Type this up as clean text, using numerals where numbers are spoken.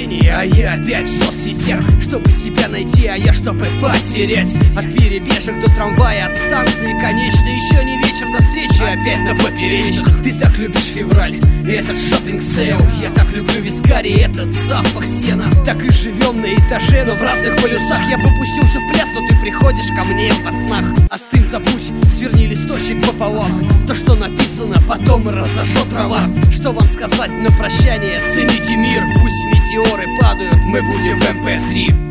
настроение, а я опять в соцсетях, чтобы себя найти, а я чтобы потерять. От перебежек до трамвая, от станции конечной, еще не вечер, до встречи опять на поперечных. Ты так любишь февраль и этот шоппинг-сейл, я так люблю вискарий и этот запах сена. Так и живем на этаже, но в разных полюсах. Я бы пустился в пляс, но ты приходишь ко мне во снах. Остынь, забудь, сверни листочек пополам. То, что написано, потом разожжет трава. Что вам сказать на прощание? Цените мир, пусть метеоры падают, мы будем в MP3.